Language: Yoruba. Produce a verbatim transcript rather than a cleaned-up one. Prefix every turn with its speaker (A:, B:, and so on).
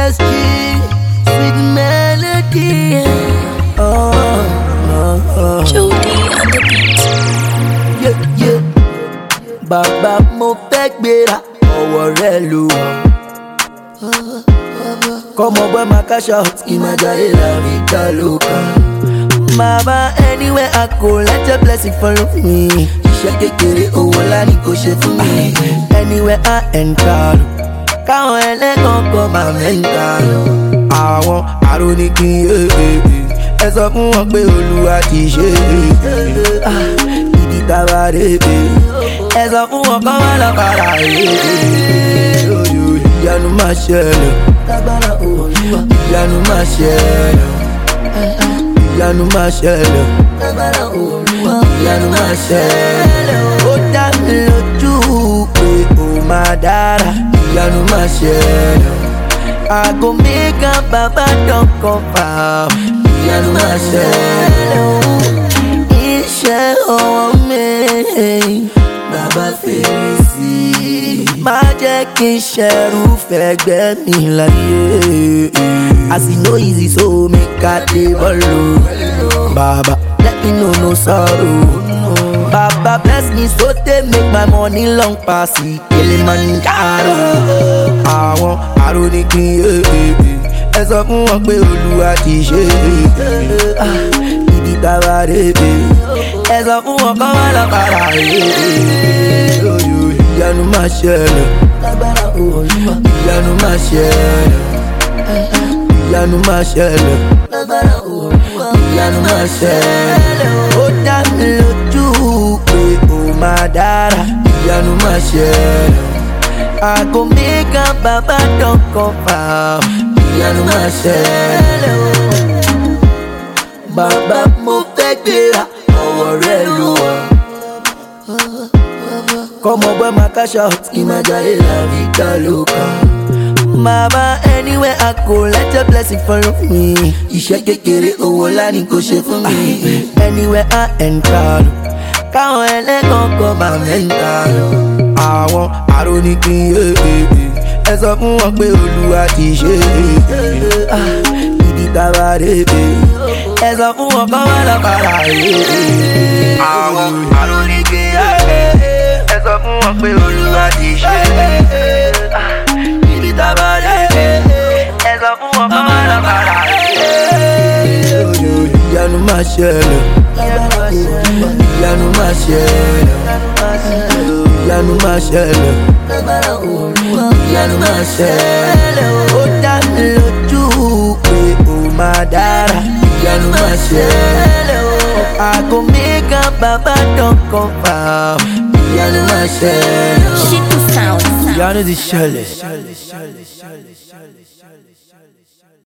A: S G, sweet melody. Oh, oh, oh.
B: Jody on the beat.
A: Yeah, yeah. Bàbá mo fẹ́ gbéra, ọwọ́ rẹ lò wá. Come on, boy, my cash out, imagine la vida loca. Mama, anywhere I go, let your blessing follow me. Iṣẹ́ kékeré owó ńlá ni kò ṣe fún mi. Anywhere I enter, káwọn ẹlẹ́gàn kọ́ máa mẹ́ta. Àwọn àròníkì ẹ sọ fún wọn pé Olúwa ti ṣe é. Ìdí tàbá rèé ẹ sọ fún wọn kọ́ wá lọ para rèé. Ìyanu máa ṣẹlẹ̀, ìyanu máa ṣẹlẹ̀, ìyanu máa ṣẹlẹ̀, ìyanu máa ṣẹlẹ̀. Ó dá mi lójú pé ó máa dára, ìyanu máa ṣẹlẹ̀. I go make am, Baba don confirm, ìyanu máa ṣẹlẹ̀. Iṣẹ́ ọwọ́ mi, Baba fèrè sí i. Má jẹ́ kí n ṣẹ̀rù fẹ́gbẹ́ mi láyé. As e no easy so make I dey follow. Baba let me know no sorrow. Baba bless me so they make my money long pass Kilimanjaro. Àwọn àròníkì ẹ sọ fún wọn pé Olúwa ti ṣe é. Ìdí tàbá rèé ẹ sọ fún wọn kọ́ wá lọ para rèé. Ìyanu máa ṣẹlẹ̀, ìyanu máa ṣẹlẹ̀, ìyanu máa ṣẹlẹ̀, ìyanu máa ṣẹlẹ̀. Ó dá mi lójú pé ó máa dára, ìyanu máa ṣẹlẹ̀. I go make am, Baba don confirm, ìyanu máa ṣẹlẹ̀. Bàbá mo fẹ́ gbéra, ọwọ́ rẹ lò wá. Come on, boy, my cash out, imagine la vida loca. Mama, anywhere I go, let your blessing follow me. Iṣẹ́ kékeré owó ńlá ni kò ṣe fún mi. Anywhere I enter, káwọn ẹlẹ́gàn kọ́ máa mẹ́ta. Àwọn àròníkì ẹ sọ fún wọn pé Olúwa ti ṣe é. Ìdí tàbá rèé ẹ sọ fún wọn kọ́ wá lọ para rèé. Àwọn àròníkì ẹ sọ fún wọn pé Olúwa ti ṣe é. Ìdí tàbá rèé ẹ sọ fún wọn kọ́ wá lọ para rèé. Ìyanu máa ṣẹlẹ̀, ìyanu máa ṣẹlẹ̀, ìyanu máa ṣẹlẹ̀, ìyanu máa ṣẹlẹ̀. Ó dá mi lójú pé ó máa dára, ìyanu máa ṣẹlẹ̀. I go make am, Baba don confirm, ìyanu máa ṣẹlẹ̀.
B: Shitty sound.
A: Ìyanu ti ṣẹlẹ̀.